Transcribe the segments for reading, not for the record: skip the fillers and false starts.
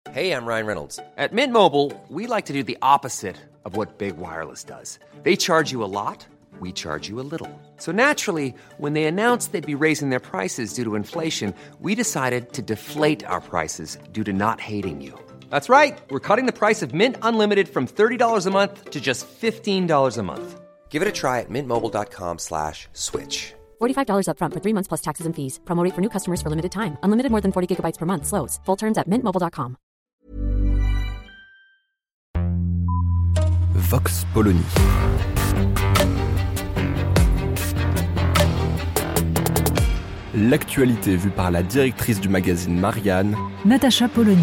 Hey, I'm Ryan Reynolds. At Mint Mobile, we like to do the opposite of what Big Wireless does. They charge you a lot, we charge you a little. So naturally, when they announced they'd be raising their prices due to inflation, we decided to deflate our prices due to not hating you. That's right. We're cutting the price of Mint Unlimited from $30 a month to just $15 a month. Give it a try at mintmobile.com/switch. $45 up front for 3 months plus taxes and fees. Promo rate for new customers for limited time. Unlimited more than 40 gigabytes per month. Slows full terms at mintmobile.com. Vox Polony. L'actualité vue par la directrice du magazine Marianne, Natacha Polony.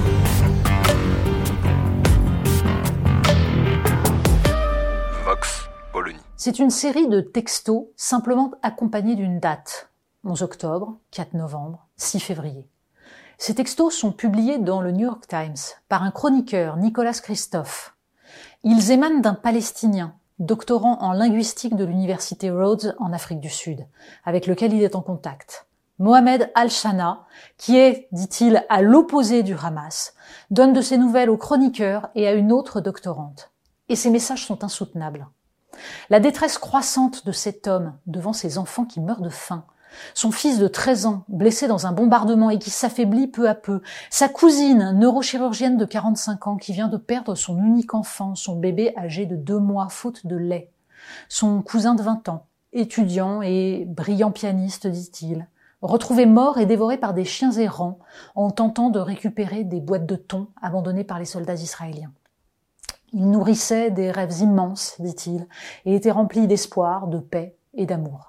Vox Polony. C'est une série de textos simplement accompagnés d'une date. 11 octobre, 4 novembre, 6 février. Ces textos sont publiés dans le New York Times par un chroniqueur, Nicolas Christophe. Ils émanent d'un Palestinien, doctorant en linguistique de l'université Rhodes en Afrique du Sud, avec lequel il est en contact. Mohamed Al-Shana, qui est, dit-il, à l'opposé du Hamas, donne de ses nouvelles au chroniqueur et à une autre doctorante. Et ces messages sont insoutenables. La détresse croissante de cet homme devant ses enfants qui meurent de faim, son fils de 13 ans blessé dans un bombardement et qui s'affaiblit peu à peu, sa cousine neurochirurgienne de 45 ans qui vient de perdre son unique enfant, son bébé âgé de 2 mois faute de lait, son cousin de 20 ans, étudiant et brillant pianiste, dit-il, retrouvé mort et dévoré par des chiens errants en tentant de récupérer des boîtes de thon abandonnées par les soldats israéliens. Il nourrissait des rêves immenses, dit-il, et était rempli d'espoir, de paix et d'amour.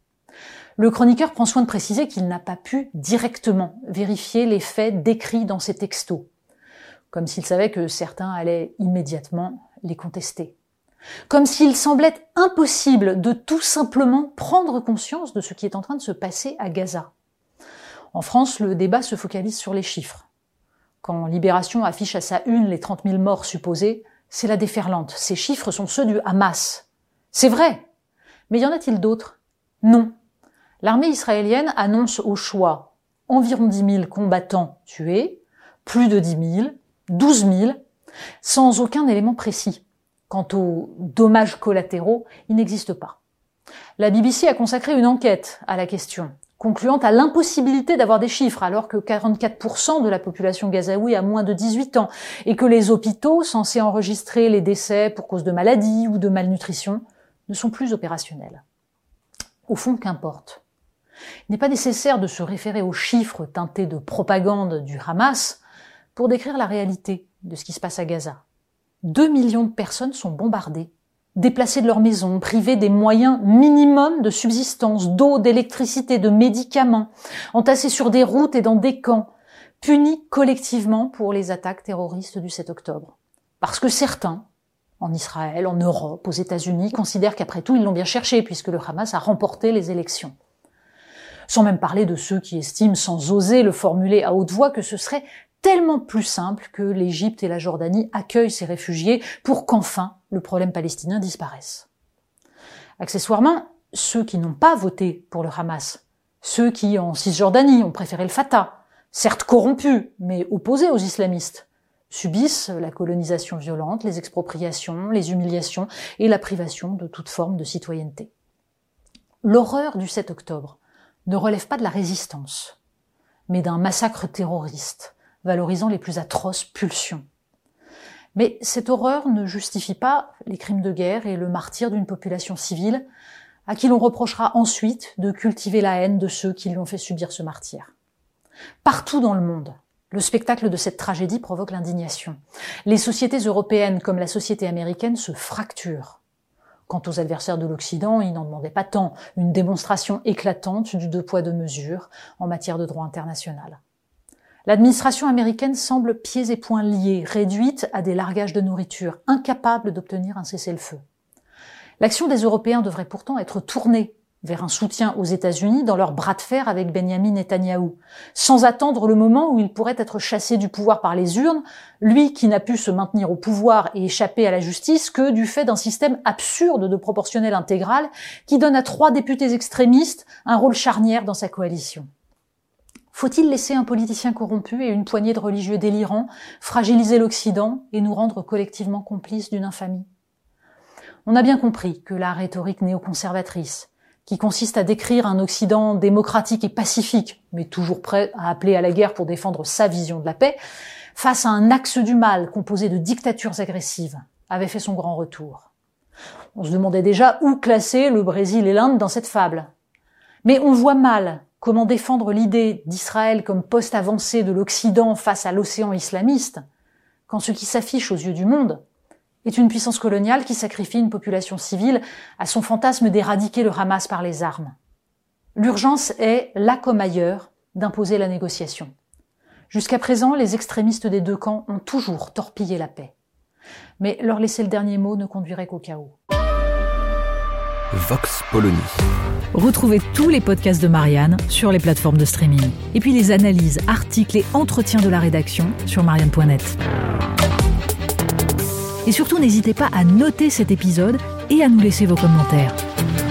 Le chroniqueur prend soin de préciser qu'il n'a pas pu directement vérifier les faits décrits dans ces textos, comme s'il savait que certains allaient immédiatement les contester. Comme s'il semblait impossible de tout simplement prendre conscience de ce qui est en train de se passer à Gaza. En France, le débat se focalise sur les chiffres. Quand Libération affiche à sa une les 30 000 morts supposés, c'est la déferlante. Ces chiffres sont ceux du Hamas. C'est vrai. Mais y en a-t-il d'autres? Non. L'armée israélienne annonce au choix environ 10 000 combattants tués, plus de 10 000, 12 000, sans aucun élément précis. Quant aux dommages collatéraux, ils n'existent pas. La BBC a consacré une enquête à la question, concluant à l'impossibilité d'avoir des chiffres, alors que 44% de la population gazaoui a moins de 18 ans, et que les hôpitaux, censés enregistrer les décès pour cause de maladie ou de malnutrition, ne sont plus opérationnels. Au fond, qu'importe. Il n'est pas nécessaire de se référer aux chiffres teintés de propagande du Hamas pour décrire la réalité de ce qui se passe à Gaza. 2 millions de personnes sont bombardées, déplacées de leur maison, privées des moyens minimums de subsistance, d'eau, d'électricité, de médicaments, entassées sur des routes et dans des camps, punies collectivement pour les attaques terroristes du 7 octobre. Parce que certains, en Israël, en Europe, aux États-Unis, considèrent qu'après tout, ils l'ont bien cherché puisque le Hamas a remporté les élections. Sans même parler de ceux qui estiment, sans oser le formuler à haute voix, que ce serait tellement plus simple que l'Égypte et la Jordanie accueillent ces réfugiés pour qu'enfin le problème palestinien disparaisse. Accessoirement, ceux qui n'ont pas voté pour le Hamas, ceux qui, en Cisjordanie, ont préféré le Fatah, certes corrompus, mais opposés aux islamistes, subissent la colonisation violente, les expropriations, les humiliations et la privation de toute forme de citoyenneté. L'horreur du 7 octobre ne relève pas de la résistance, mais d'un massacre terroriste, valorisant les plus atroces pulsions. Mais cette horreur ne justifie pas les crimes de guerre et le martyre d'une population civile à qui l'on reprochera ensuite de cultiver la haine de ceux qui lui ont fait subir ce martyre. Partout dans le monde, le spectacle de cette tragédie provoque l'indignation. Les sociétés européennes comme la société américaine se fracturent. Quant aux adversaires de l'Occident, ils n'en demandaient pas tant, une démonstration éclatante du 2 poids 2 mesures en matière de droit international. L'administration américaine semble pieds et poings liés, réduite à des largages de nourriture, incapable d'obtenir un cessez-le-feu. L'action des Européens devrait pourtant être tournée vers un soutien aux États-Unis dans leur bras de fer avec Benyamin Netanyahou, sans attendre le moment où il pourrait être chassé du pouvoir par les urnes, lui qui n'a pu se maintenir au pouvoir et échapper à la justice que du fait d'un système absurde de proportionnel intégral qui donne à 3 députés extrémistes un rôle charnière dans sa coalition. Faut-il laisser un politicien corrompu et une poignée de religieux délirants fragiliser l'Occident et nous rendre collectivement complices d'une infamie ? On a bien compris que la rhétorique néoconservatrice, qui consiste à décrire un Occident démocratique et pacifique, mais toujours prêt à appeler à la guerre pour défendre sa vision de la paix, face à un axe du mal composé de dictatures agressives, avait fait son grand retour. On se demandait déjà où classer le Brésil et l'Inde dans cette fable. Mais on voit mal comment défendre l'idée d'Israël comme poste avancé de l'Occident face à l'océan islamiste, quand ce qui s'affiche aux yeux du monde est une puissance coloniale qui sacrifie une population civile à son fantasme d'éradiquer le Hamas par les armes. L'urgence est, là comme ailleurs, d'imposer la négociation. Jusqu'à présent, les extrémistes des deux camps ont toujours torpillé la paix. Mais leur laisser le dernier mot ne conduirait qu'au chaos. Vox Polony. Retrouvez tous les podcasts de Marianne sur les plateformes de streaming. Et puis les analyses, articles et entretiens de la rédaction sur marianne.net. Et surtout, n'hésitez pas à noter cet épisode et à nous laisser vos commentaires.